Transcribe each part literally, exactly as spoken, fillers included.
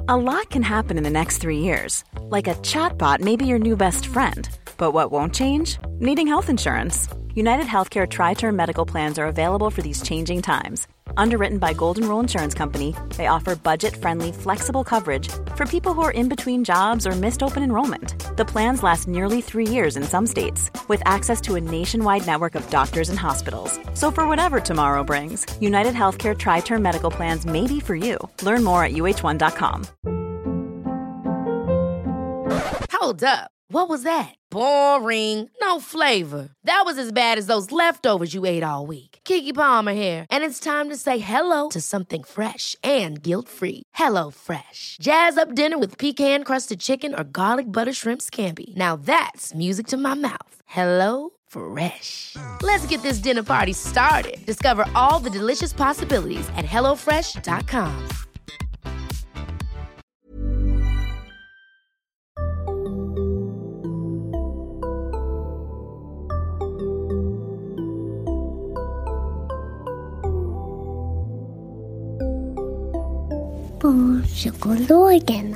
A lot can happen in the next three years. Like a chatbot may be your new best friend. But what won't change? Needing health insurance. United Healthcare Tri-Term Medical Plans are available for these changing times. Underwritten by Golden Rule Insurance Company, they offer budget-friendly, flexible coverage for people who are in between jobs or missed open enrollment. The plans last nearly three years in some states, with access to a nationwide network of doctors and hospitals. So for whatever tomorrow brings, United Healthcare Tri-Term Medical Plans may be for you. Learn more at U H one dot com. Hold up. What was that? Boring. No flavor. That was as bad as those leftovers you ate all week. Keke Palmer here, and it's time to say hello to something fresh and guilt-free. Hello Fresh. Jazz up dinner with pecan-crusted chicken or garlic butter shrimp scampi. Now that's music to my mouth. Hello Fresh. Let's get this dinner party started. Discover all the delicious possibilities at hello fresh dot com. Barnpsykologerna.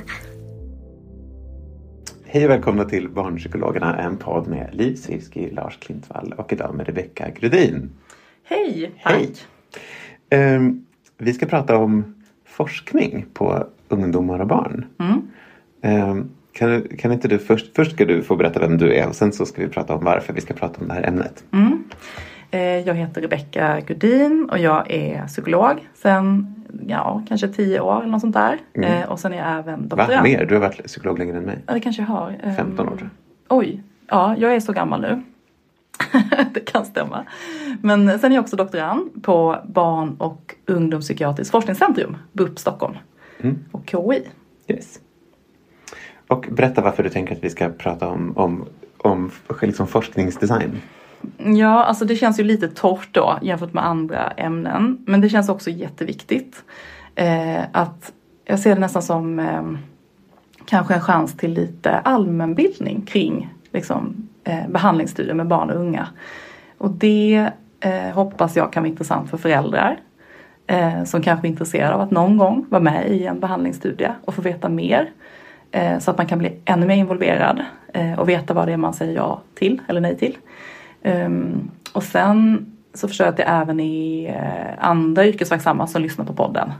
Hej och välkomna till Barnpsykologerna, en podd med Liv Sirski, Lars Klintvall och idag med Rebecka Grudin. Hej! Hej! Um, vi ska prata om forskning på ungdomar och barn. Mm. Um, kan, kan inte du först, först ska du få berätta vem du är och sen så ska vi prata om varför vi ska prata om det här ämnet. Mm. Eh, jag heter Rebecka Grudin och jag är psykolog sen ja, kanske tio år eller något sånt där. Mm. Eh, och sen är jag även doktorand. Va? Mer? Du har varit psykolog längre än mig. Ja, det kanske jag har. Um, femton år tror jag. Oj, ja, jag är så gammal nu. Det kan stämma. Men sen är jag också doktorand på Barn- och ungdomspsykiatriskt forskningscentrum, B U P Stockholm mm. och K I. Yes. Och berätta varför du tänker att vi ska prata om, om, om liksom forskningsdesign. Ja, alltså det känns ju lite torrt då jämfört med andra ämnen. Men det känns också jätteviktigt. Eh, att jag ser det nästan som eh, kanske en chans till lite allmänbildning kring liksom, eh, behandlingsstudier med barn och unga. Och det eh, hoppas jag kan vara intressant för föräldrar. Eh, som kanske är intresserade av att någon gång vara med i en behandlingsstudie och få veta mer. Eh, så att man kan bli ännu mer involverad eh, och veta vad det är man säger ja till eller nej till. Um, och sen så förstår jag att det även är uh, andra yrkesverksamma som lyssnar på podden.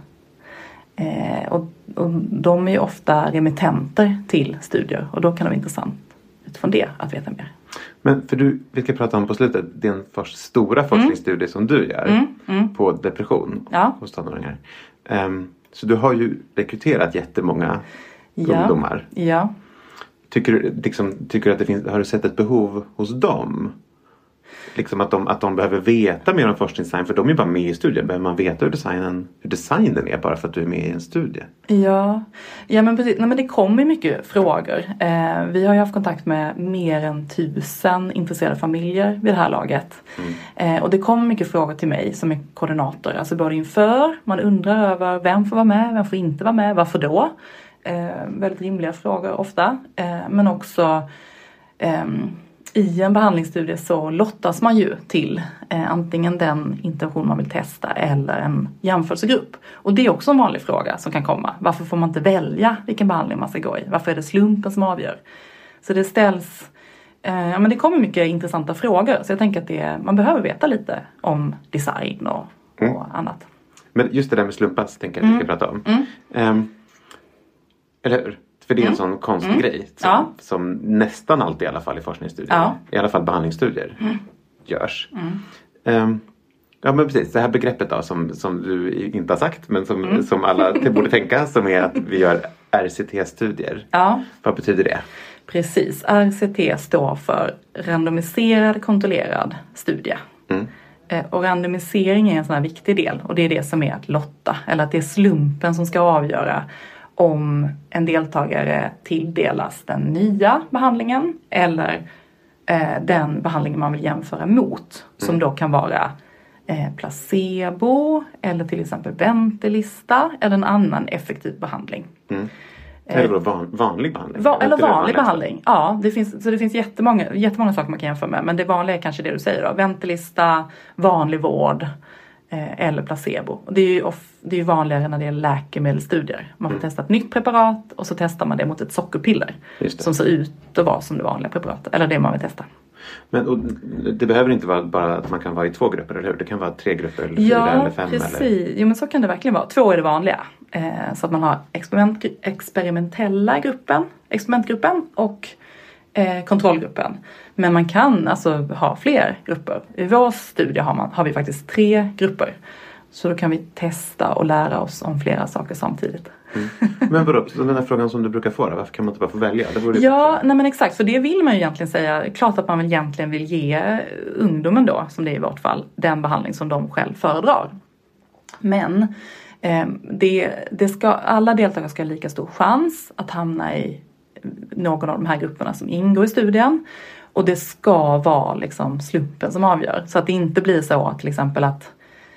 Uh, och, och de är ju ofta remittenter till studier och då kan det vara intressant utifrån det att veta mer. Men för du, vi ska prata om på slutet din först stora forskningsstudie mm. som du gör mm, mm. på depression ja. hos tonåringar. Um, så du har ju rekryterat jättemånga ja. ungdomar. Ja. Tycker du, liksom, tycker du att det finns, har du sett ett behov hos dem? Liksom att de, att de behöver veta mer om forskningsdesign. För de är ju bara med i studien. Behöver man veta hur designen, hur designen är bara för att du är med i en studie? Ja, ja men precis. Nej, men det kommer mycket frågor. Eh, vi har ju haft kontakt med mer än tusen intresserade familjer vid det här laget. Mm. Eh, och det kommer mycket frågor till mig som är koordinator. Alltså både inför, man undrar över vem får vara med, vem får inte vara med, varför då? Eh, väldigt rimliga frågor ofta. Eh, men också... Eh, I en behandlingsstudie så lottas man ju till eh, antingen den intervention man vill testa eller en jämförelsegrupp. Och det är också en vanlig fråga som kan komma. Varför får man inte välja vilken behandling man ska gå i? Varför är det slumpen som avgör? Så det ställs, eh, ja men det kommer mycket intressanta frågor. Så jag tänker att det, man behöver veta lite om design och, mm. och annat. Men just det där med slumpas tänker jag att vi ska mm. prata om. Mm. Um, eller hur? För det är en mm. sån konstig mm. grej som, ja. som nästan alltid i alla fall i forskningsstudier, ja. i alla fall behandlingsstudier mm. görs. Mm. Um, ja men precis, det här begreppet då som, som du inte har sagt men som, mm. som alla borde tänka, som är att vi gör R C T-studier. Ja. Vad betyder det? Precis, R C T står för randomiserad kontrollerad studie. Mm. Och randomisering är en sån här viktig del och det är det som är att lotta eller att det är slumpen som ska avgöra om en deltagare tilldelas den nya behandlingen eller eh, den behandlingen man vill jämföra mot. Som mm. då kan vara eh, placebo eller till exempel väntelista eller en annan effektiv behandling. Mm. Eller eh, van, vanlig behandling? Va, eller vanlig behandling, ja. Det finns, så det finns jättemånga, jättemånga saker man kan jämföra med. Men det vanliga är kanske det du säger då. Väntelista, vanlig vård eh, eller placebo. Och det är ju off, det är ju vanligare när det är läkemedelsstudier. Man får mm. testa ett nytt preparat och så testar man det mot ett sockerpiller som ser ut att vara som det vanliga preparatet. Eller det man vill testa. Men och, det behöver inte vara bara att man kan vara i två grupper, eller hur? Det kan vara tre grupper eller fyra ja, eller fem. Precis. Eller... Jo, men så kan det verkligen vara. Två är det vanliga. Eh, så att man har experiment, experimentella gruppen, experimentgruppen och eh, kontrollgruppen. Men man kan alltså ha fler grupper. I vår studie har, man, har vi faktiskt tre grupper. Så då kan vi testa och lära oss om flera saker samtidigt. Mm. Men vadå, den här frågan som du brukar få, varför kan man inte bara få välja? Det vore ja, nej men exakt. För det vill man ju egentligen säga. Klart att man egentligen vill ge ungdomen då, som det är i vårt fall, den behandling som de själv föredrar. Men eh, det, det ska, alla deltagare ska ha lika stor chans att hamna i någon av de här grupperna som ingår i studien. Och det ska vara liksom slumpen som avgör. Så att det inte blir så att till exempel att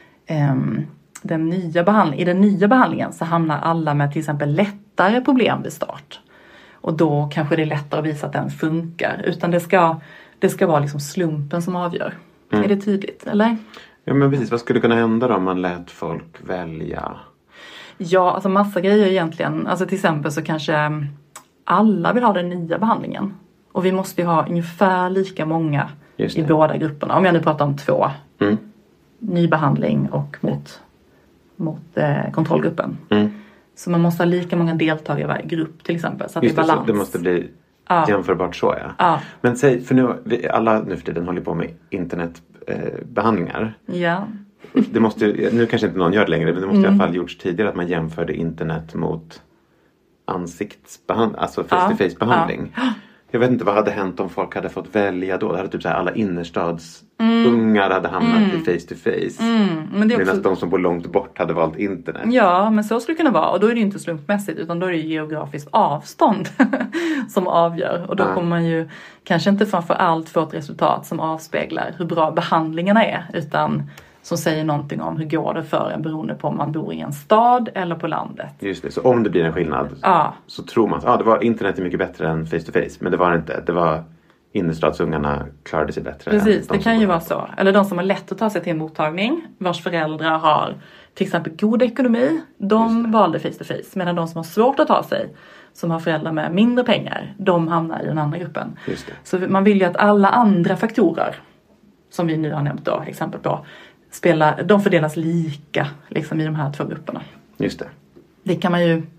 Um, den nya behandling, i den nya behandlingen så hamnar alla med till exempel lättare problem vid start. Och då kanske det är lättare att visa att den funkar. Utan det ska, det ska vara liksom slumpen som avgör. Mm. Är det tydligt, eller? Ja, men precis. Vad skulle kunna hända då om man lät folk välja? Ja, alltså massa grejer egentligen. Alltså till exempel så kanske alla vill ha den nya behandlingen. Och vi måste ju ha ungefär lika många i båda grupperna. Om jag nu pratar om två. Mm. Ny behandling och mot, mot eh, kontrollgruppen. Mm. Så man måste ha lika många deltagare i varje grupp till exempel. Så att just det är balans. Det, det måste bli ja. jämförbart så, ja. ja. Men säg, för nu, vi, alla nu för tiden håller på med internetbehandlingar. Eh, ja. Det måste, nu kanske inte någon gör det längre, men det måste mm. i alla fall gjorts tidigare att man jämförde internet mot ansiktsbehandling, alltså face-to-face behandling. Ja. Jag vet inte vad hade hänt om folk hade fått välja då. Det hade typ så här, alla innerstadsungar mm. hade hamnat mm. i face to face. Mm. Men det är också... Medan de som bor långt bort hade valt internet. Ja, men så skulle det kunna vara. Och då är det inte slumpmässigt utan då är det geografiskt avstånd som avgör. Och då ja. kommer man ju kanske inte framför allt få ett resultat som avspeglar hur bra behandlingarna är. Utan som säger någonting om hur går det för en beroende på om man bor i en stad eller på landet. Just det, så om det blir en skillnad ja. så tror man att ah, det var, internet är mycket bättre än face to face. Men det var inte, det var innerstadsungarna klarade sig bättre. Precis, än de det kan ju vara så. Eller de som har lätt att ta sig till en mottagning, vars föräldrar har till exempel god ekonomi, de valde face to face. Medan de som har svårt att ta sig, som har föräldrar med mindre pengar, de hamnar i den andra gruppen. Just det. Så man vill ju att alla andra faktorer, som vi nu har nämnt då, exempel på, Spela, de fördelas lika liksom, i de här två grupperna. Just det. Det kan man ju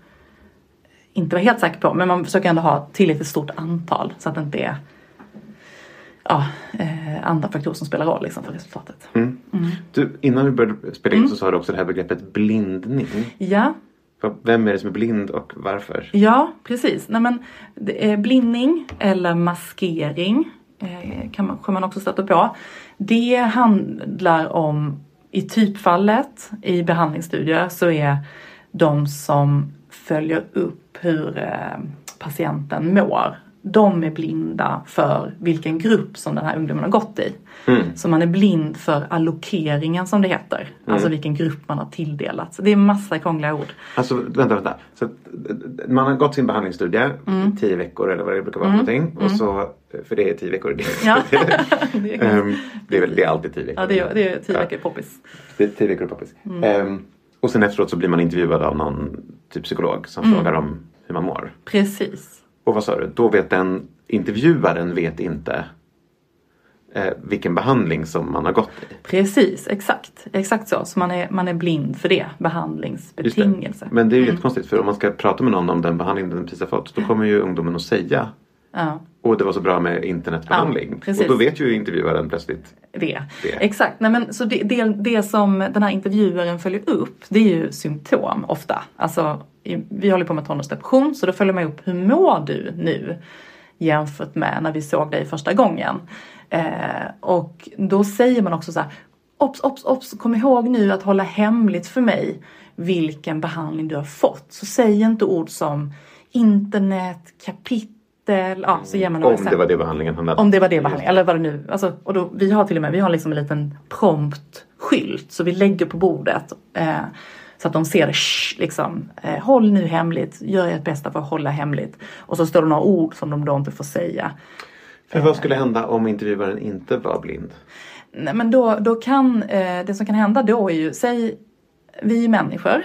inte vara helt säker på. Men man försöker ändå ha tillräckligt stort antal. Så att det inte är ja, eh, andra faktorer som spelar roll liksom, för resultatet. Mm. Mm. Du, innan vi började spela in mm. så sa du också det här begreppet blindning. Ja. Vem är det som är blind och varför? Ja, precis. Nej, men, det är blindning eller maskering. Kan man, kan man också stöta på. Det handlar om, i typfallet i behandlingsstudier så är de som följer upp hur eh, patienten mår. De är blinda för vilken grupp som den här ungdomen har gått i. Mm. Så man är blind för allokeringen som det heter. Mm. Alltså vilken grupp man har tilldelat. Så det är massa krångliga ord. Alltså vänta, vänta. Så, man har gått sin behandlingsstudie mm. tio veckor eller vad det brukar vara mm. någonting. Och så, för det är tio veckor. Det, ja. det, är, um, det, är, väl, det är alltid tio veckor. Ja, det är, det är tio veckor poppis. Det är tio veckor poppis. Mm. Um, och sen efteråt så blir man intervjuad av någon typ psykolog som mm. frågar om hur man mår. Precis. Och vad sa du? Då vet den intervjuaren vet inte eh, vilken behandling som man har gått i. Precis, exakt. Exakt så. Så man är, man är blind för det. Behandlingsbetingelse. Det. Men det är ju mm. jättekonstigt. För om man ska prata med någon om den behandling den precis har fått. Då kommer ju ungdomen att säga. Ja. Och det var så bra med internetbehandling. Ja, och då vet ju intervjuaren plötsligt det. det. Exakt. Nej, men, så det, det, det som den här intervjuaren följer upp. Det är ju symptom ofta. Alltså vi håller på med tonårsdepression. Så då följer man upp hur mår du nu. Jämfört med när vi såg dig första gången. Eh, och då säger man också så här. Ops, ops, ops. Kom ihåg nu att hålla hemligt för mig. Vilken behandling du har fått. Så säg inte ord som internet, kapitel. Ja, så ger man om det var det behandlingen han hade. Om det var det behandlingen. Eller vad det nu. Alltså, och då, vi har till och med vi har liksom en liten promptskylt. Så vi lägger på bordet. Eh, så att de ser det. Shh, liksom, eh, håll nu hemligt. Gör ert bästa för att hålla hemligt. Och så står det några ord som de då inte får säga. För vad skulle hända om intervjuaren inte var blind? Nej, men då, då kan, eh, det som kan hända då är ju, säg, vi är människor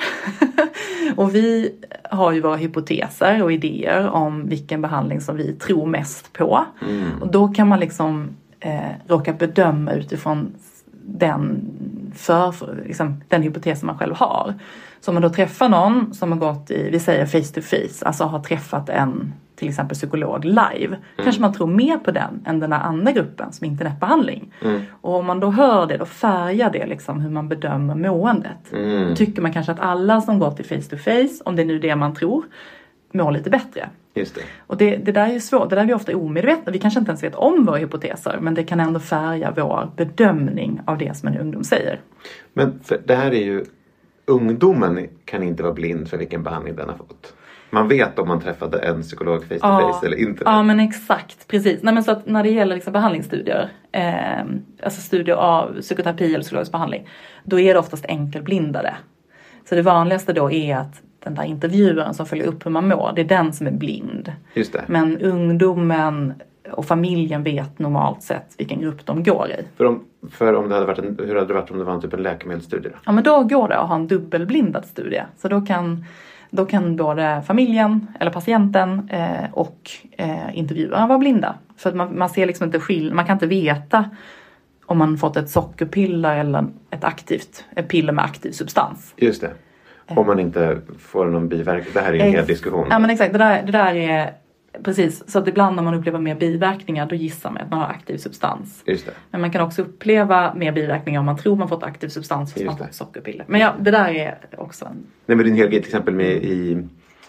och vi har ju våra hypoteser och idéer om vilken behandling som vi tror mest på. Mm. Och då kan man liksom eh, råka bedöma utifrån den, för, för, liksom, den hypotes man själv har. Så om man då träffar någon som har gått i, vi säger face to face, alltså har träffat en till exempel psykolog live, mm. kanske man tror mer på den än den här andra gruppen som internetbehandling. Mm. Och om man då hör det, då färgar det liksom hur man bedömer måendet. Mm. Då tycker man kanske att alla som går till face to face, om det är nu det man tror, mår lite bättre. Just det. Och det, det där är ju svårt, det där är vi ofta omedvetna. Vi kanske inte ens vet om våra hypoteser, men det kan ändå färga vår bedömning av det som en ungdom säger. Men för det här är ju, ungdomen kan inte vara blind för vilken behandling den har fått. Man vet om man träffade en psykolog face to ja, face eller inte. Ja, men exakt, precis. Nej, men så att när det gäller liksom behandlingsstudier, eh, alltså studier av psykoterapi eller psykologisk behandling, då är det oftast enkelblindade. Så det vanligaste då är att den där intervjuaren som följer upp hur man mår, det är den som är blind. Just det. Men ungdomen och familjen vet normalt sett vilken grupp de går i. För om, för om det hade varit en, hur hade det varit om det var en typ en läkemedelsstudie? Ja, men då går det att ha en dubbelblindad studie. Så då kan, då kan både familjen eller patienten eh, och eh, intervjuaren vara blinda. För att man, man ser liksom inte skill- man kan inte veta om man fått ett sockerpiller eller ett aktivt, ett piller med aktiv substans. Just det. Om man inte får någon biverkning. Det här är en hel diskussion. Ja, men exakt. Det där, det där är precis. Så att ibland när man upplever mer biverkningar, då gissar man att man har aktiv substans. Just det. Men man kan också uppleva mer biverkningar om man tror man fått aktiv substans fast man fått sockerpiller. Men ja, det där är också en... Nej, men det är en hel grej till exempel med i...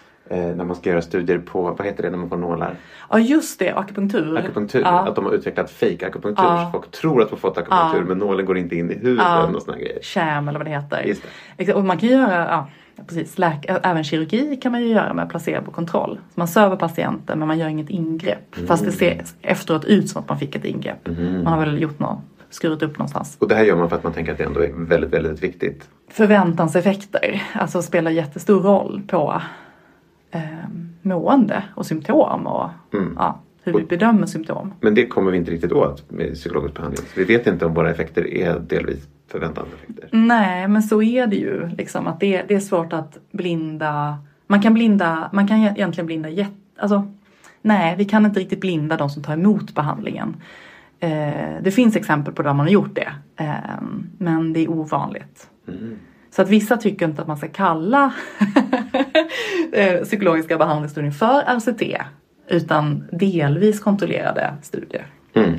när man ska göra studier på, vad heter det när man får nålar? Ja, just det, akupunktur. Akupunktur, ja. Att de har utvecklat fake akupunktur. Ja. Folk tror att de har fått akupunktur, ja. Men nålen går inte in i huden ja. Och såna grejer. Sham eller vad det heter. Just det. Och man kan göra, ja, precis, läk- även kirurgi kan man ju göra med placebokontroll. Så man söver patienten men man gör inget ingrepp. Mm. Fast det ser efteråt ut som att man fick ett ingrepp. Mm. Man har väl gjort något, skurit upp någonstans. Och det här gör man för att man tänker att det ändå är väldigt, väldigt viktigt. Förväntanseffekter, alltså spelar jättestor roll på eh, mående och symptom och mm. ja, hur vi bedömer symptom. Men det kommer vi inte riktigt åt med psykologisk behandling. Så vi vet inte om våra effekter är delvis förväntanseffekter. Nej, men så är det ju. Liksom, att det, det är svårt att blinda. Man kan blinda, man kan egentligen blinda jätte, alltså, nej, vi kan inte riktigt blinda de som tar emot behandlingen. Eh, det finns exempel på där man har gjort det. Eh, men det är ovanligt. Mm. Så att vissa tycker inte att man ska kalla psykologiska behandlingsstudier för R C T. Utan delvis kontrollerade studier. Mm.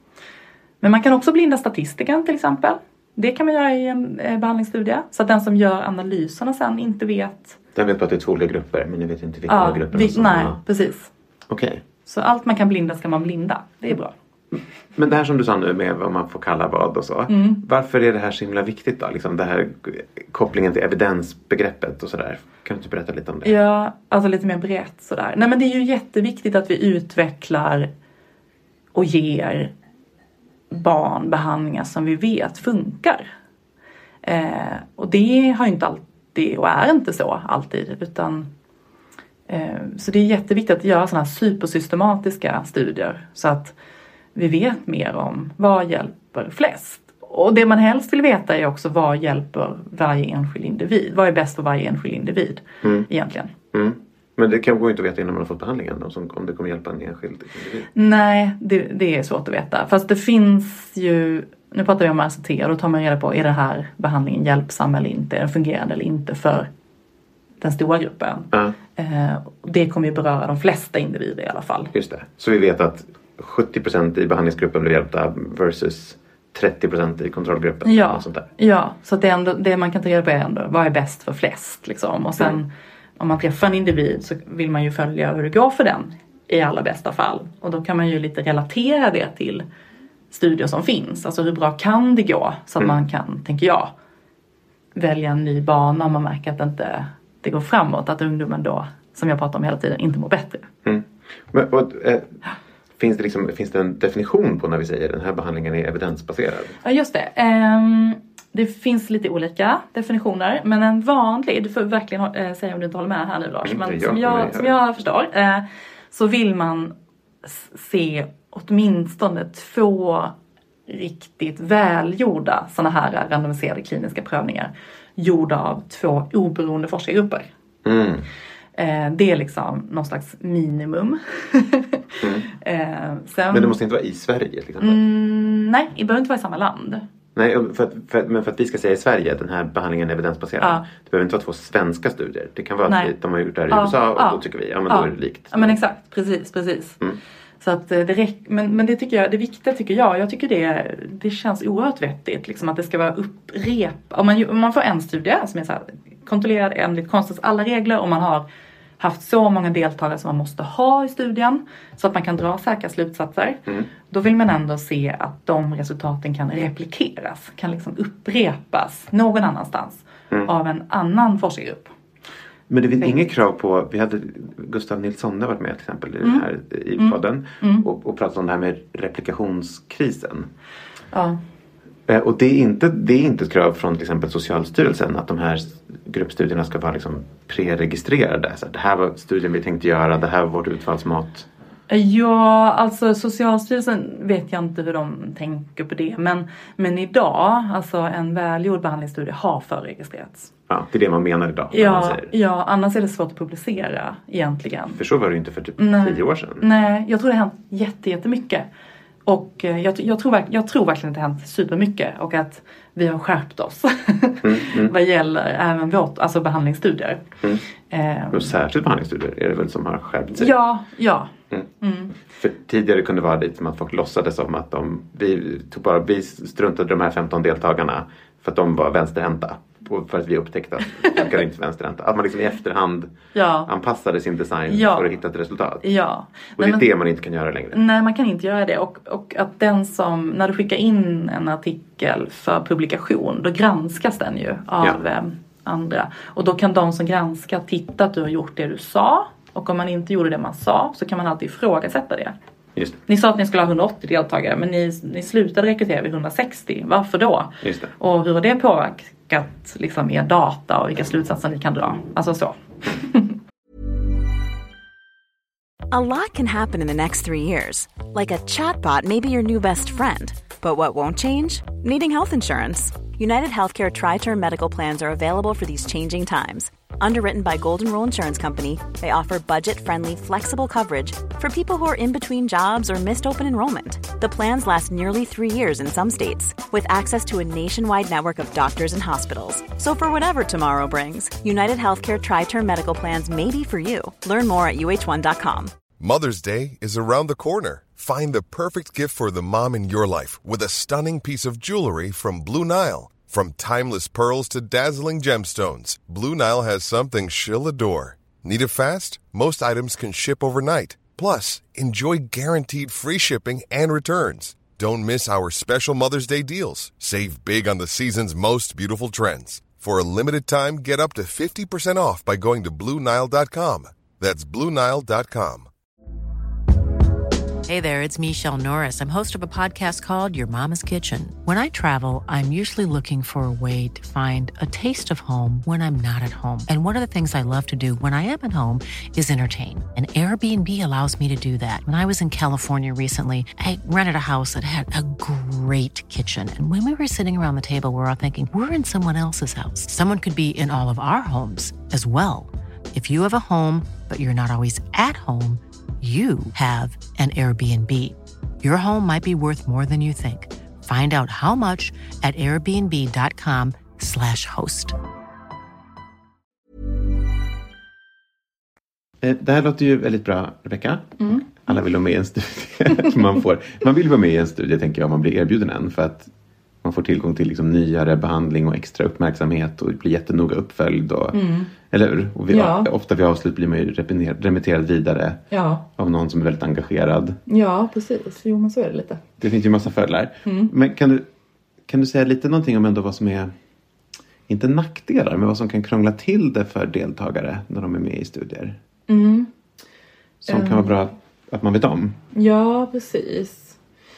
Men man kan också blinda statistiken till exempel. Det kan man göra i en behandlingsstudie. Så att den som gör analyserna sen inte vet. Den vet bara att det är två olika grupper. Men ni vet inte vilka ja, grupper vi, som nej, har... precis. Okej. Okay. Så allt man kan blinda ska man blinda. Det är bra. Men det här som du sa nu med vad man får kalla vad och så. Mm. Varför är det här så himla viktigt då? Liksom det här kopplingen till evidensbegreppet och sådär. Kan du inte berätta lite om det? Ja, alltså lite mer brett sådär. Nej, men det är ju jätteviktigt att vi utvecklar och ger barn behandlingar som vi vet funkar. Eh, och det har ju inte alltid och är inte så alltid. Utan, eh, så det är jätteviktigt att göra sådana här supersystematiska studier. Så att vi vet mer om vad hjälper flest. Och det man helst vill veta är också vad hjälper varje enskild individ. Vad är bäst för varje enskild individ mm. egentligen. Mm. Men det kan gå inte att veta innan man har fått behandlingen om det kommer hjälpa en enskild individ. Nej, det, det är svårt att veta. Fast det finns ju, nu pratar vi om R C T och då tar man reda på är den här behandlingen hjälpsam eller inte. Är den fungerande eller inte för den stora gruppen. Uh. Eh, det kommer ju beröra de flesta individer i alla fall. Just det. Så vi vet att sjuttio procent i behandlingsgruppen blir hjälpta versus trettio procent i kontrollgruppen. Ja, och sånt där. Ja, så det, är ändå, det man kan ta reda på är ändå vad är bäst för flest. Liksom. Och sen mm. om man träffar en individ så vill man ju följa hur det går för den i allra bästa fall. Och då kan man ju lite relatera det till studier som finns. Alltså hur bra kan det gå så att mm. man kan, tänker jag, välja en ny bana om man märker att det inte det går framåt. Att ungdomen då, som jag pratar om hela tiden, inte mår bättre. Mm. Men, och, eh, finns, det liksom, finns det en definition på när vi säger att den här behandlingen är evidensbaserad? Ja, just det. Um, det finns lite olika definitioner. Men en vanlig, du får verkligen äh, säga om du inte håller med här nu Lars. Mm, men jag, som, jag, som jag förstår äh, så vill man se åtminstone två riktigt välgjorda sådana här randomiserade kliniska prövningar gjorda av två oberoende forskargrupper. Mm. Eh, det är liksom någon slags minimum. Mm. eh, sen, Men det måste inte vara i Sverige till exempel? Mm, nej, det behöver inte vara i samma land. Nej, för att, för, men för att vi ska säga i Sverige att den här behandlingen är evidensbaserad. Ja. Det behöver inte vara två svenska studier. Det kan vara Nej. att de har gjort det här i Ja, U S A och ja. då tycker vi, ja men Ja. då är det likt. Ja men exakt, precis, precis. Mm. Så att det räck, men, men det tycker jag, det viktiga tycker jag, jag tycker det, det känns oerhört vettigt liksom att det ska vara upprep. Om man, om man får en studie som är så här, kontrollerad enligt konstens alla regler och man har haft så många deltagare som man måste ha i studien så att man kan dra säkra slutsatser. Mm. Då vill man ändå se att de resultaten kan replikeras, kan liksom upprepas någon annanstans mm. av en annan forskargrupp. Men det finns inget krav på, vi hade Gustav Nilsson har varit med till exempel i, mm. den här, i podden mm. och, och pratat om det här med replikationskrisen. Ja. Och det är, inte, det är inte ett krav från till exempel Socialstyrelsen att de här gruppstudierna ska vara liksom preregistrerade. Så det här var studien vi tänkte göra, det här var vårt utfallsmått. Ja, alltså Socialstyrelsen vet jag inte hur de tänker på det. Men, men idag, alltså en välgjord behandlingsstudie har förregistrerats. Ja, det är det man menar idag. Ja, ja, annars är det svårt att publicera egentligen. För så var det ju inte för typ Nej. tio år sedan. Nej, jag tror det har hänt jätte, jättemycket. Och jag, jag, tror, jag tror verkligen att det har hänt supermycket. Och att vi har skärpt oss. Mm, mm. Vad gäller även vårt, alltså behandlingsstudier. Mm. Eh, och särskilt behandlingsstudier är det väl som har skärpt sig? Ja, ja. Mm. Mm. För tidigare kunde det vara lite som att folk låtsades om att de, vi, tog bara, vi struntade de här femton deltagarna för att de var vänsterhänta. För att vi upptäckte att de kan inte vänsterhänta. Att man liksom i efterhand ja. anpassade sin design ja. för att hitta ett resultat. Ja. Och det är man, det man inte kan göra längre. Nej, man kan inte göra det. Och, och att den som, när du skickar in en artikel för publikation, då granskas den ju av ja. eh, andra. Och då kan de som granskar titta att du har gjort det du sa. Och om man inte gjorde det man sa så kan man alltid ifrågasätta det. Just det. Ni sa att ni skulle ha hundraåttio deltagare men ni, ni slutade rekrytera vid hundrasextio. Varför då? Just det. Och hur har det påverkat liksom, er data och vilka slutsatser ni kan dra? Alltså så. A lot can happen in the next three years. Like a chatbot may be your new best friend. But what won't change? Needing health insurance. United Healthcare Tri-Term Medical Plans are available for these changing times. Underwritten by Golden Rule Insurance Company, they offer budget-friendly, flexible coverage for people who are in between jobs or missed open enrollment. The plans last nearly three years in some states, with access to a nationwide network of doctors and hospitals. So for whatever tomorrow brings, United Healthcare Tri-Term Medical Plans may be for you. Learn more at U H one dot com. Mother's Day is around the corner. Find the perfect gift for the mom in your life with a stunning piece of jewelry from Blue Nile. From timeless pearls to dazzling gemstones, Blue Nile has something she'll adore. Need it fast? Most items can ship overnight. Plus, enjoy guaranteed free shipping and returns. Don't miss our special Mother's Day deals. Save big on the season's most beautiful trends. For a limited time, get up to fifty percent off by going to Blue Nile dot com. That's Blue Nile dot com. Hey there, it's Michelle Norris. I'm host of a podcast called Your Mama's Kitchen. When I travel, I'm usually looking for a way to find a taste of home when I'm not at home. And one of the things I love to do when I am at home is entertain. And Airbnb allows me to do that. When I was in California recently, I rented a house that had a great kitchen. And when we were sitting around the table, we were all thinking, we're in someone else's house. Someone could be in all of our homes as well. If you have a home, but you're not always at home, you have an Airbnb. Your home might be worth more than you think. Find out how much at airbnb dot com slash host. Det här låter ju väldigt bra, Rebecca. Mm. Alla vill vara med i en studie. man, får, man vill vara med i en studie, tänker jag, om man blir erbjuden en. För att man får tillgång till liksom nyare behandling och extra uppmärksamhet och blir jättenoga uppföljd. Och, mm. Eller hur? Och vi, ja. Ofta vid avslut blir man ju remitterad vidare ja. av någon som är väldigt engagerad. Ja, precis. Jo, men så är det lite. Det finns ju massa fördelar. Mm. Men kan du, kan du säga lite någonting om ändå vad som är, inte nackdelar, men vad som kan krångla till det för deltagare när de är med i studier? Mm. Som um. kan vara bra att man vet om. Ja, precis.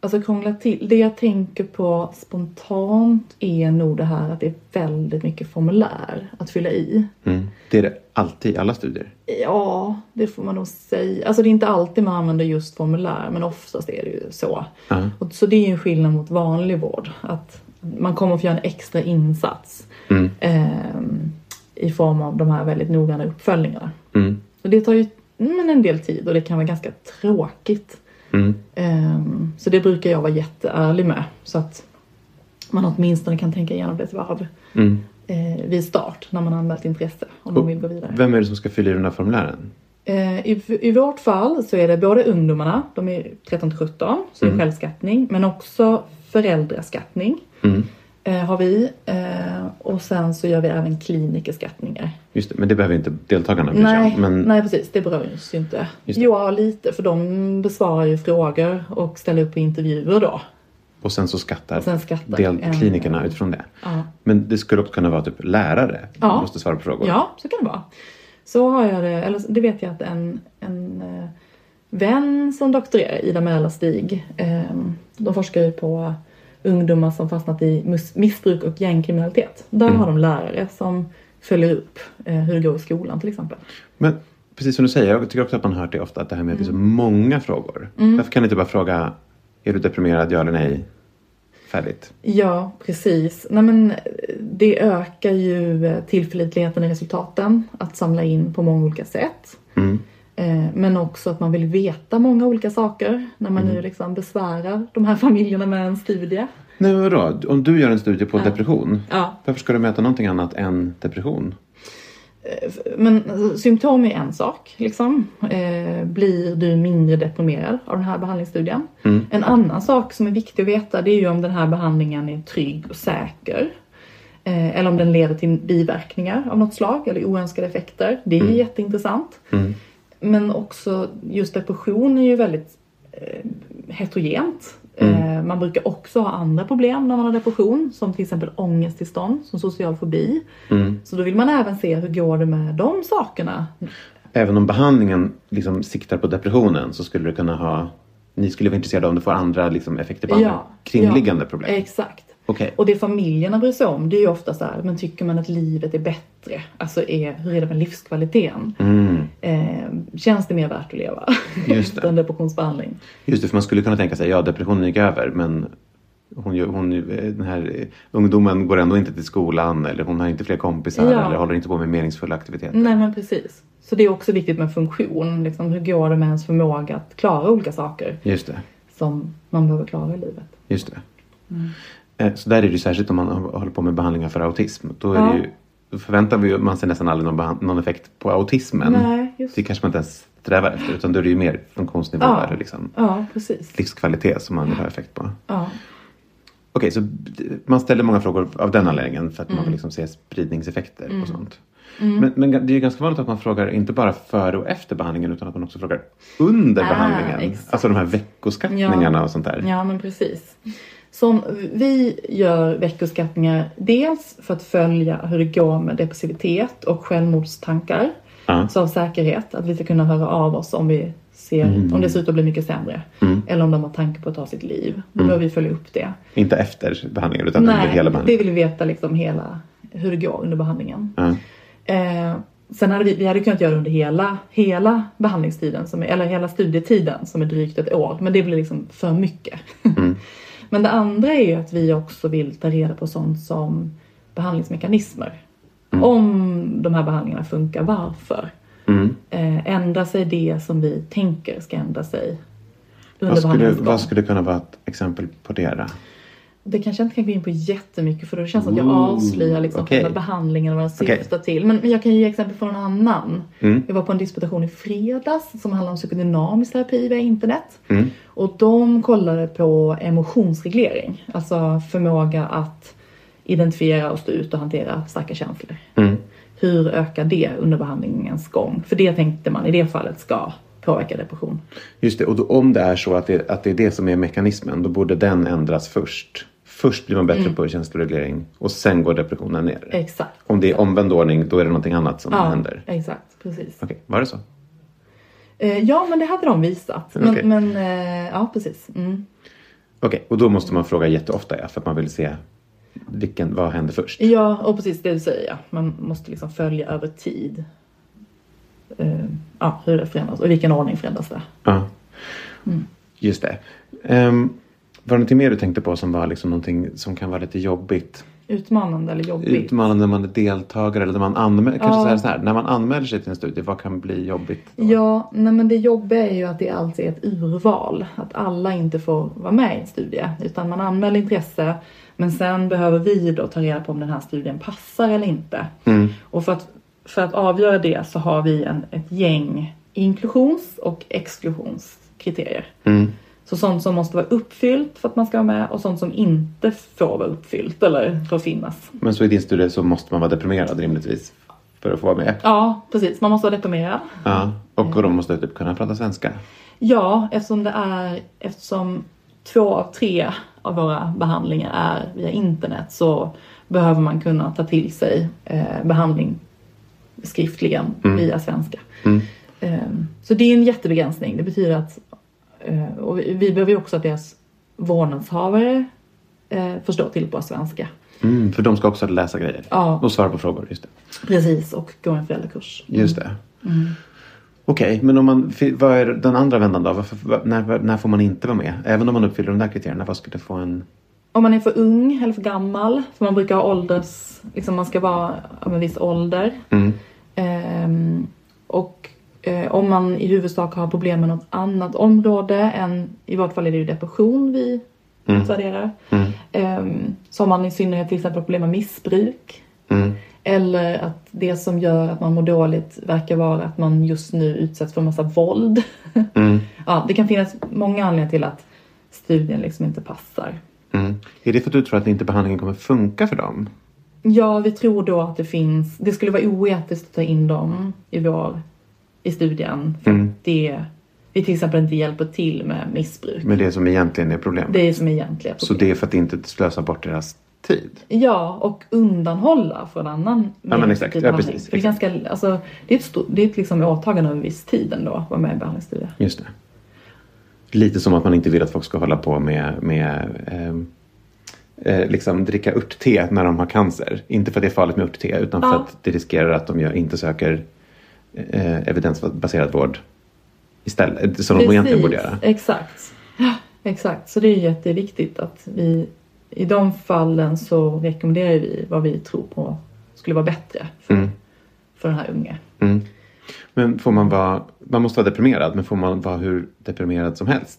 alltså krångla till. Det jag tänker på spontant är nog det här att det är väldigt mycket formulär att fylla i. Mm. Det är det alltid i alla studier? Ja, det får man nog säga. Alltså det är inte alltid man använder just formulär, men oftast är det ju så. Uh-huh. Och så det är ju en skillnad mot vanlig vård. Att man kommer att få göra en extra insats mm. eh, i form av de här väldigt noggranna uppföljningarna. Mm. Och det tar ju men en del tid och det kan vara ganska tråkigt. Mm. Um, så det brukar jag vara jätteärlig med. Så att man åtminstone kan tänka igenom det ett varv mm. eh, vid start när man har anmält intresse om man vill gå vidare. Vem är det som ska fylla i den här formulären? Eh, i, I vårt fall så är det både ungdomarna, de är tretton till sjutton, så mm. det är självskattning. Men också föräldraskattning mm. eh, har vi. Eh, och sen så gör vi även klinikerskattningar. Just det, men det behöver inte deltagarna bry sig om. Men... Nej, precis. Det berör ju inte. Jo, lite. För de besvarar ju frågor och ställer upp på intervjuer då. Och sen så skattar, sen skattar del, en, klinikerna utifrån det. Ja. Men det skulle också kunna vara typ lärare. Ja. Som måste svara på frågor. Ja, så kan det vara. Så har jag det. Eller det vet jag att en, en eh, vän som doktorerar, Ida Mälarstig. Eh, de forskar ju på ungdomar som fastnat i mus- missbruk och gängkriminalitet. Där mm. har de lärare som följer upp eh, hur det går i skolan till exempel. Men precis som du säger, jag tycker också att man hört det ofta att det här med att det är så många frågor. Mm. Varför kan ni inte bara fråga, är du deprimerad, ja eller nej? Färdigt. Ja, precis. Nej, men det ökar ju tillförlitligheten i resultaten att samla in på många olika sätt. Mm. Eh, men också att man vill veta många olika saker när man mm. nu liksom besvärar de här familjerna med en studie. Nej, men vadå? Om du gör en studie på ja. depression, ja. varför ska du mäta någonting annat än depression? Men symptom är en sak. Liksom. Eh, blir du mindre deprimerad av den här behandlingsstudien? Mm. En annan sak som är viktig att veta, det är ju om den här behandlingen är trygg och säker. Eh, eller om den leder till biverkningar av något slag eller oönskade effekter. Det är mm. jätteintressant. Mm. Men också just depression är ju väldigt eh, heterogent. Mm. Eh, man brukar också ha andra problem när man har depression. Som till exempel ångesttillstånd, som social fobi. Mm. Så då vill man även se hur går det med de sakerna. Även om behandlingen liksom siktar på depressionen så skulle det kunna ha... Ni skulle vara intresserade om det får andra liksom, effekter på andra ja, kringliggande ja, problem. Exakt. Okay. Och det familjerna bryr sig om, det är ju ofta så här, men tycker man att livet är bättre? Alltså är, hur är det med livskvaliteten? Mm. Eh, känns det mer värt att leva? Just det. Än depressionsbehandling. Just det, för man skulle kunna tänka sig, ja depressionen gick över men hon, hon, den här ungdomen går ändå inte till skolan eller hon har inte fler kompisar ja. eller håller inte på med meningsfulla aktiviteter. Nej men precis. Så det är också viktigt med funktion. Liksom, hur går det med ens förmåga att klara olika saker? Just det. Som man behöver klara i livet. Just det. Mm. Så där är det ju särskilt om man håller på med behandlingar för autism. Då, är ja. det ju, då förväntar vi ju, man ser nästan aldrig någon, behand, någon effekt på autismen. Nej, just. Det kanske man inte ens strävar efter. Utan då är det ju mer funktionsnivåer. Ja. Liksom, ja, precis. livskvalitet som man vill ha effekt på. Ja. Okej, så man ställer många frågor av den anledningen. För att mm. man vill liksom se spridningseffekter mm. och sånt. Mm. Men, men det är ju ganska vanligt att man frågar inte bara före och efter behandlingen. Utan att man också frågar under ah, behandlingen. Exakt. Alltså de här veckoskattningarna ja. och sånt där. Ja, men precis. Som vi gör veckoskattningar dels för att följa hur det går med depressivitet och självmordstankar. Ah. Så av säkerhet att vi ska kunna höra av oss om vi ser mm. om det ser ut att bli mycket sämre. Mm. Eller om de har tankar på att ta sitt liv. Då mm. behöver vi följa upp det. Inte efter behandlingen utan Nej, under hela behandlingen. Det vill vi veta liksom hela, hur det går under behandlingen. Ah. Eh, sen hade vi, vi hade kunnat göra det under hela, hela behandlingstiden. Som är, eller hela studietiden som är drygt ett år. Men det blir liksom för mycket. Mm. Men det andra är ju att vi också vill ta reda på sånt som behandlingsmekanismer. Mm. Om de här behandlingarna funkar, varför? Mm. Eh, ändra sig det som vi tänker ska ändra sig under vad skulle, behandlingens gång. vad skulle kunna vara ett exempel på det då? Det kanske jag inte kan gå in på jättemycket för då känns det att jag avslöjar liksom okay. själva behandlingen och vad den syftar okay. till. Men, men jag kan ge exempel från en annan. Mm. Jag var på en disputation i fredags som handlar om psykodynamisk terapi via internet. Mm. Och de kollade på emotionsreglering. Alltså förmåga att identifiera och stå ut och hantera starka känslor. Mm. Hur ökar det under behandlingens gång? För det tänkte man i det fallet ska påverka depression. Just det, och då, om det är så att det, att det är det som är mekanismen, då borde den ändras först. Först blir man bättre mm. på känsloreglering och sen går depressionen ner. Exakt. Om det är omvänd ordning, då är det någonting annat som ja, händer. Exakt, precis. Okej, okay. Var det så? Eh, ja, men det hade de visat. Men, okay. men eh, ja, precis. Mm. Okej, okay, och då måste man fråga jätteofta ja, för att man vill se vilken, vad händer först. Ja, och precis det du säger. Ja. Man måste liksom följa över tid. Uh, ja, hur det förändras och i vilken ordning förändras det. Ja, mm. Just det. Um, var det någonting mer du tänkte på som var liksom någonting som kan vara lite jobbigt? Utmanande eller jobbigt? Utmanande när man är deltagare eller när man anmäler, kanske ja. så här, så här, när man anmäler sig till en studie, vad kan bli jobbigt då? Ja, nej men det jobbiga är ju att det alltid är ett urval. Att alla inte får vara med i en studie. Utan man anmäler intresse, men sen behöver vi då ta reda på om den här studien passar eller inte. Mm. Och för att, för att avgöra det så har vi en, ett gäng inklusions- och exklusionskriterier. Mm. Så sånt som måste vara uppfyllt för att man ska vara med och sånt som inte får vara uppfyllt eller får finnas. Men så i din studie så måste man vara deprimerad rimligtvis för att få vara med? Ja, precis. Man måste vara deprimerad. Ja, och de måste typ kunna prata svenska? Ja, eftersom det är, eftersom två av tre av våra behandlingar är via internet så behöver man kunna ta till sig eh, behandling skriftligen mm. via svenska. Mm. Eh, så det är en jättebegränsning. Det betyder att och vi, vi behöver ju också att deras vårdnadshavare eh, förstår till på svenska. Mm, för de ska också läsa grejer. Ja. Och svara på frågor, just det. Precis, och gå en föräldrakurs. Mm. Just det. Mm. Okej, okay, men om man, vad är den andra vändan då? Varför, när, när får man inte vara med? Även om man uppfyller de där kriterierna, vad ska det få en... Om man är för ung eller för gammal. För man brukar ha ålders... Liksom man ska vara av en viss ålder. Mm. Ehm, och... Om man i huvudsak har problem med något annat område än, i vart fall är det ju depression vi mm. utvärderar. Mm. Så har man i synnerhet till exempel problem med missbruk. Mm. Eller att det som gör att man mår dåligt verkar vara att man just nu utsätts för en massa våld. Mm. Ja, det kan finnas många anledningar till att studien liksom inte passar. Mm. Är det för att du tror att inte behandlingen kommer funka för dem? Ja, vi tror då att det finns, det skulle vara oetiskt att ta in dem i vår i studien. För mm. det vi till exempel inte hjälper till med missbruk. Men det som egentligen är problemet. Det är som egentligen är problemet. Så det är för att inte slösa bort deras tid? Ja, och undanhålla för en annan. Ja, men exakt. Ja, precis. Det är, ganska, alltså, det är ett, stort, det är ett liksom åtagande av en viss tid ändå att vara med i behandlingsstudier. Just det. Lite som att man inte vill att folk ska hålla på med, med eh, eh, liksom dricka örtte när de har cancer. Inte för att det är farligt med örtte utan för ja. att det riskerar att de gör, inte söker Eh, evidensbaserad vård istället, som de egentligen borde göra. Exakt. Ja, exakt. Så det är jätteviktigt att vi i de fallen så rekommenderar vi vad vi tror på skulle vara bättre för, mm. för den här unge. Mm. Men får man vara, man måste vara deprimerad, men får man vara hur deprimerad som helst?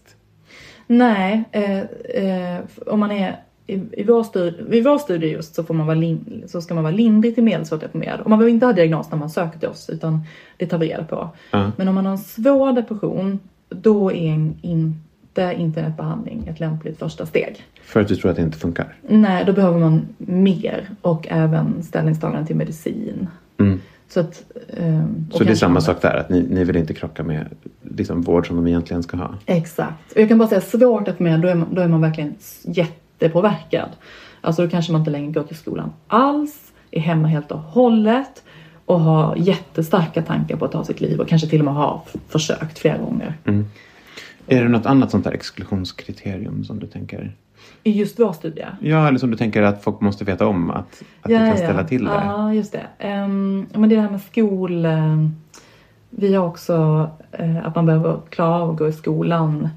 Nej, eh, eh, om man är I, i, vår studie, I vår studie just så, får man vara lin, så ska man vara lindrig till medelsvårt deprimerad. Och man behöver inte ha diagnos när man söker till oss utan det tar vi reda på. Uh. Men om man har en svår depression då är en, inte internetbehandling ett lämpligt första steg. För att du tror att det inte funkar? Nej, då behöver man mer och även ställningstagande till medicin. Mm. Så, att, um, så det är samma sak där, att ni, ni vill inte krocka med liksom, vård som de egentligen ska ha? Exakt. Och jag kan bara säga svårt deprimerad, då är man, då är man verkligen jätte Det är påverkad. Alltså då kanske man inte längre går till skolan alls. Är hemma helt och hållet. Och har jättestarka tankar på att ta sitt liv. Och kanske till och med har försökt flera gånger. Mm. Är det något annat sånt där exklusionskriterium som du tänker? I just vår studie? Ja, eller som du tänker att folk måste veta om. Att, att ja, det kan ställa ja. till det. Ja, just det. Um, men det här med skol... Uh, vi har också uh, att man behöver klara av att gå i skolan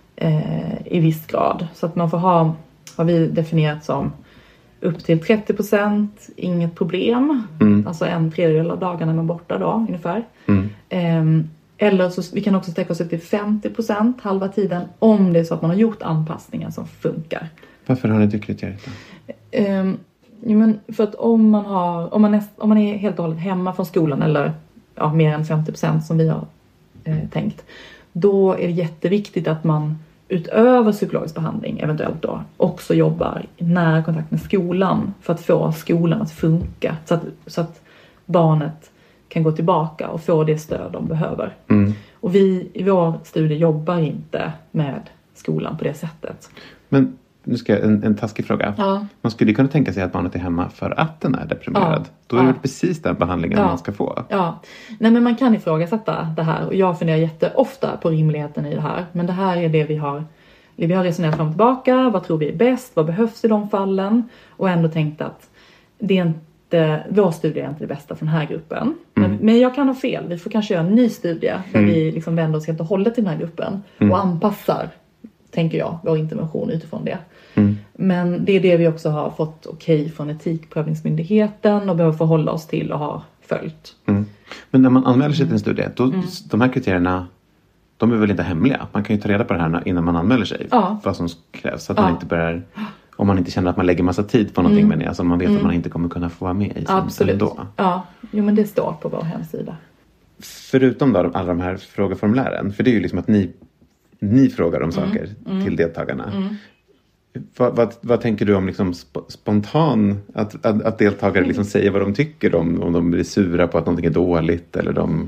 uh, i viss grad. Så att man får ha... har vi definierat som upp till trettio procent, inget problem. Mm. Alltså en tredjedel av dagarna är man borta då, ungefär. Mm. Um, eller så vi kan också sträcka oss upp till femtio procent halva tiden om det är så att man har gjort anpassningar som funkar. Varför har ni det kriteriet då? Um, ja, men för att om man, har, om, man är, om man är helt och hållet hemma från skolan eller ja, mer än femtio procent som vi har eh, tänkt. Då är det jätteviktigt att man utöver psykologisk behandling eventuellt då också jobbar i nära kontakt med skolan för att få skolan att funka så att, så att barnet kan gå tillbaka och få det stöd de behöver. Mm. Och vi i vår studie jobbar inte med skolan på det sättet. Men nu ska jag, en, en taskig fråga. Ja. Man skulle kunna tänka sig att barnet är hemma för att den är deprimerad. Ja. Då är det ja. precis den behandlingen ja. man ska få. Ja, nej men man kan ifrågasätta det här. Och jag funderar jätteofta på rimligheten i det här. Men det här är det vi har vi har resonerat fram och tillbaka. Vad tror vi är bäst? Vad behövs i de fallen? Och ändå tänkt att det är inte, vår studie är inte det bästa för den här gruppen. Mm. Men, men jag kan ha fel. Vi får kanske göra en ny studie där mm. vi liksom vänder oss helt och hållet till den här gruppen. Mm. Och anpassar, tänker jag, vår intervention utifrån det. Mm. Men det är det vi också har fått okej från etikprövningsmyndigheten och behöver förhålla oss till och ha följt. Mm. Men när man anmäler sig till en studie, då, mm. de här kriterierna, de är väl inte hemliga? Man kan ju ta reda på det här innan man anmäler sig. Ja. Vad som krävs. Så att ja. man inte börjar, om man inte känner att man lägger massa tid på någonting mm. med det. Alltså man vet mm. att man inte kommer kunna få vara med i sin Absolut. Ändå. Ja, jo, men det står på vår hemsida. Förutom då alla de här frågeformulären. För det är ju liksom att ni, ni frågar om saker mm. till deltagarna. Mm. Vad, vad, vad tänker du om liksom sp- spontan att, att, att deltagare liksom säger vad de tycker om, om de blir sura på att någonting är dåligt eller de...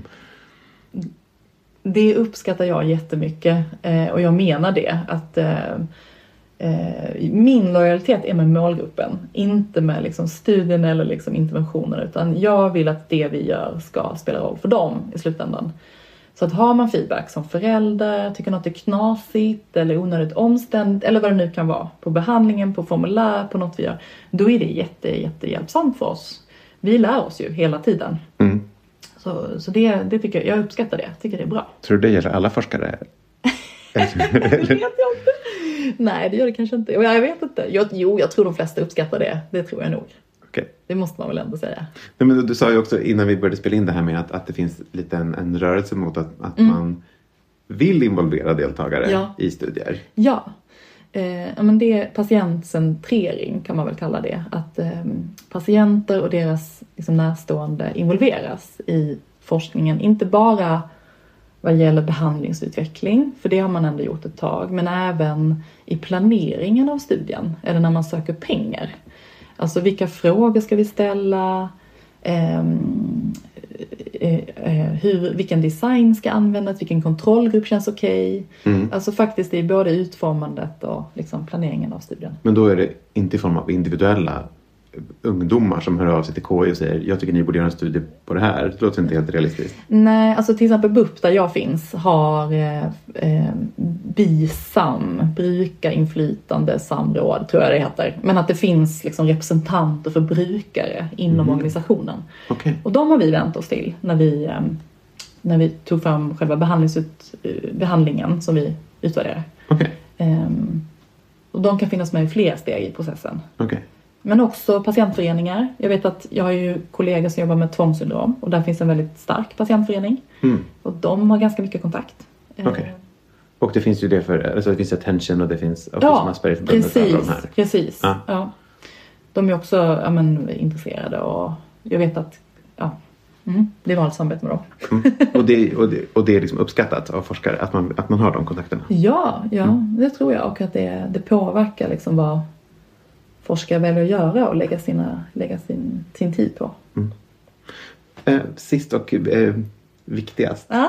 Det uppskattar jag jättemycket eh, och jag menar det att eh, eh, min lojalitet är med målgruppen, inte med liksom studien eller liksom interventionen, utan jag vill att det vi gör ska spela roll för dem i slutändan. Så att har man feedback som förälder, tycker något är knasigt eller onödigt omständigt eller vad det nu kan vara på behandlingen, på formulär, på något vi gör, då är det jätte, jättehjälpsamt för oss. Vi lär oss ju hela tiden. Mm. Så, så det, det tycker jag, jag uppskattar det, jag tycker det är bra. Tror du det gäller alla forskare? Det vet jag inte. Nej, det gör det kanske inte. Jag vet inte. Jag, jo, jag tror de flesta uppskattar det. Det tror jag nog. Okay. Det måste man väl ändå säga. Nej, men du sa ju också innan vi började spela in det här med att, att det finns lite en, en rörelse mot att, att mm. man vill involvera deltagare ja. i studier. Ja, eh, men det är patientcentrering kan man väl kalla det. Att eh, patienter och deras liksom, närstående involveras i forskningen. Inte bara vad gäller behandlingsutveckling, för det har man ändå gjort ett tag. Men även i planeringen av studien, eller när man söker pengar. Alltså vilka frågor ska vi ställa, eh, eh, hur, vilken design ska användas, vilken kontrollgrupp känns okej. Okay. Mm. Alltså faktiskt i både utformandet och liksom planeringen av studien. Men då är det inte i form av individuella ungdomar som hör av sig till K I och säger jag tycker ni borde göra en studie på det här. Det låter inte helt realistiskt. Nej, alltså till exempel B U P där jag finns har eh, eh, BISAM, brukarinflytande samråd tror jag det heter. Men att det finns liksom representanter för brukare inom mm. organisationen. Okay. Och de har vi vänt oss till när vi, eh, när vi tog fram själva behandlingsut, behandlingen som vi utvärderar. Okay. Eh, och de kan finnas med i fler steg i processen. Okay. Men också patientföreningar. Jag vet att jag har ju kollegor som jobbar med tvångssyndrom. Och där finns en väldigt stark patientförening. Mm. Och de har ganska mycket kontakt. Okej. Okay. Och det finns ju det för... Alltså det finns attention och det finns... Och ja, precis. De här. Precis. Ja. Ja. De är också ja, men, intresserade. Och jag vet att... Ja, mm, det var ett samarbete med dem. Mm. Och, det, och, det, och det är liksom uppskattat av forskare att man, att man har de kontakterna? Ja, ja mm. det tror jag. Och att det, det påverkar liksom vad... forskare väljer att göra och lägga, sina, lägga sin, sin tid på. Mm. Eh, sist och eh, viktigast. Ah.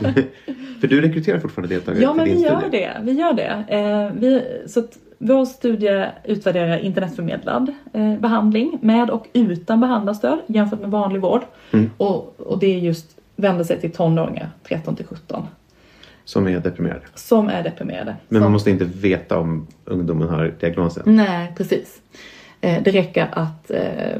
För du rekryterar fortfarande deltagare ja, till din studie. Ja, men vi gör det. Vi gör det. Eh, vi, så att vår studie utvärderar internetförmedlad eh, behandling med och utan behandlarstöd jämfört med vanlig vård. Mm. Och, och det är just vänder sig till tonåringar tretton till sjutton. Som är deprimerade. Som är deprimerade. Men Som... man måste inte veta om ungdomen har diagnosen. Nej, precis. Eh, det räcker att eh,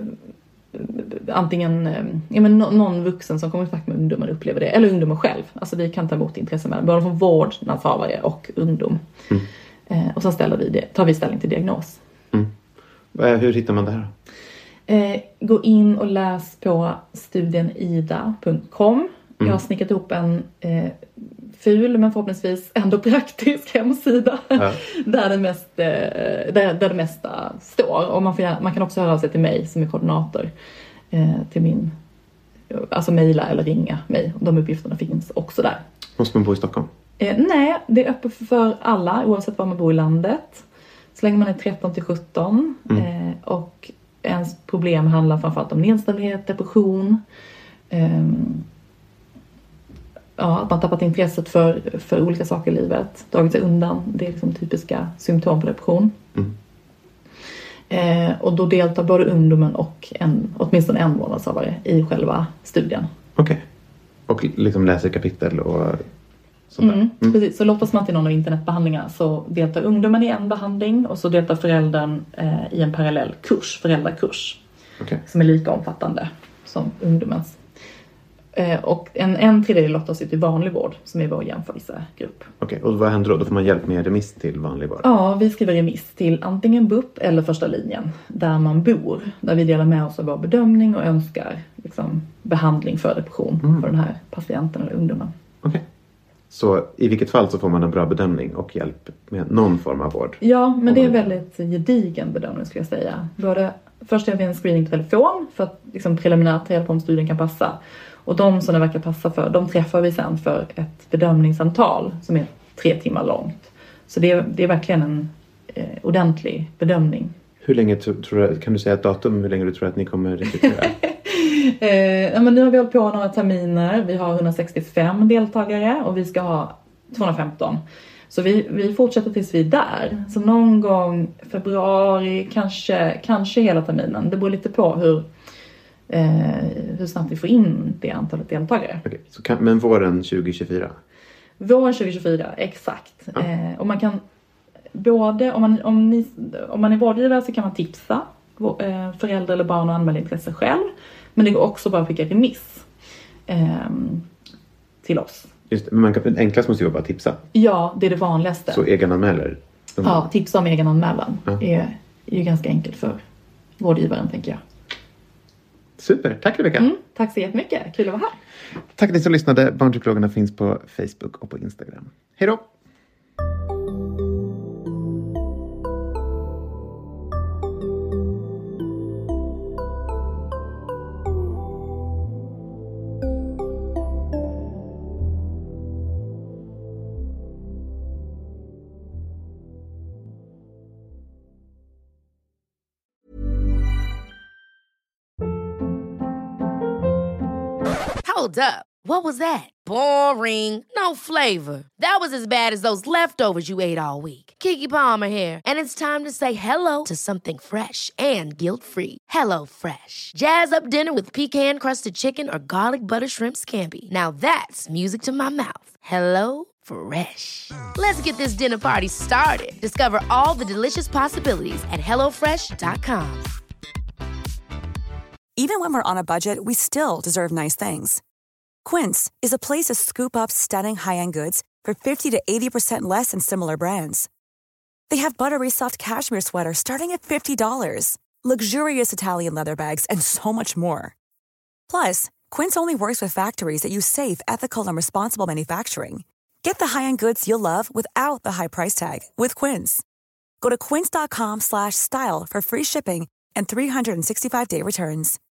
antingen eh, ja, men no- någon vuxen som kommer i kontakt med ungdomar upplever det. Eller ungdomar själv. Alltså vi kan ta emot intresse med både från vårdnadshavare och ungdom. Mm. Eh, och så ställer vi det, tar vi ställning till diagnos. Mm. Hur hittar man det här? Eh, gå in och läs på studien ida punkt com. Mm. Jag har snickat ihop en... Eh, ful men förhoppningsvis ändå praktisk hemsida ja. där, den mest, där, där det mesta står. Och man, får, man kan också höra av sig till mig som är koordinator eh, till min, alltså mejla eller ringa mig. De uppgifterna finns också där. Måste man bo i Stockholm? Eh, nej, det är öppet för alla oavsett var man bor i landet. Så länge man är tretton till sjutton mm. eh, och ens problem handlar framförallt om nedstämdhet, depression. Eh, Ja, att man tappat intresset för, för olika saker i livet. Dragit sig undan. Det är liksom typiska symptom på depression. Mm. Eh, och då deltar både ungdomen och en, åtminstone en vårdnadshavare i själva studien. Okej. Okay. Och liksom läser kapitel och... Mm, mm. Precis, så låtsas man till någon av internetbehandlingar så deltar ungdomen i en behandling och så deltar föräldern eh, i en parallell kurs, föräldrakurs. Okay. Som är lika omfattande som ungdomens. Eh, och en, en tredjedel lottas till vanlig vård som är vår jämförelsegrupp. Okej, okay. Och vad händer då? Då får man hjälp med remiss till vanlig vård? Ja, vi skriver remiss till antingen B U P eller första linjen där man bor. Där vi delar med oss av vår bedömning och önskar liksom, behandling för depression mm. för den här patienten eller ungdomen. Okej. Okay. Så i vilket fall så får man en bra bedömning och hjälp med någon form av vård? Ja, men det är en väldigt gedigen bedömning skulle jag säga. Både, först gör vi en screening på telefon för att liksom, preliminärt ta reda på om studien kan passa. Och de som det verkar passa för, de träffar vi sen för ett bedömningssamtal som är tre timmar långt. Så det är, det är verkligen en eh, ordentlig bedömning. Hur länge tror du, kan du säga ett datum hur länge du tror att ni kommer rekrytera? eh, ja, men nu har vi hållit på några terminer. Vi har hundrasextiofem deltagare och vi ska ha tvåhundrafemton. Så vi, vi fortsätter tills vi är där. Så någon gång februari, kanske, kanske hela terminen. Det beror lite på hur... Eh, hur snabbt vi får in det antalet deltagare. Okay, så kan, men våren tjugo tjugofyra? Våren tjugo tjugofyra, exakt. Ja. Eh, och man kan både, om man, om, ni, om man är vårdgivare så kan man tipsa eh, föräldrar eller barn och anmäla intresse själv. Men det går också bara att skicka remiss eh, till oss. Just det, men man kan, enklast måste ju vara bara tipsa. Ja, det är det vanligaste. Så egenanmäler? De... Ja, tipsa om egenanmälan ja. är, är ju ganska enkelt för vårdgivaren tänker jag. Super, tack Rebecka. Mm, tack så jättemycket, kul att vara här. Tack ni som lyssnade. Barnpsykologerna finns på Facebook och på Instagram. Hej då! Hold up. What was that? Boring. No flavor. That was as bad as those leftovers you ate all week. Keke Palmer here, and it's time to say hello to something fresh and guilt-free. Hello Fresh. Jazz up dinner with pecan-crusted chicken or garlic butter shrimp scampi. Now that's music to my mouth. Hello Fresh. Let's get this dinner party started. Discover all the delicious possibilities at hello fresh dot com. Even when we're on a budget, we still deserve nice things. Quince is a place to scoop up stunning high-end goods for fifty to eighty percent less than similar brands. They have buttery soft cashmere sweaters starting at fifty dollars, luxurious Italian leather bags, and so much more. Plus, Quince only works with factories that use safe, ethical, and responsible manufacturing. Get the high-end goods you'll love without the high price tag with Quince. Go to quince dot com slash style for free shipping and three sixty-five day returns.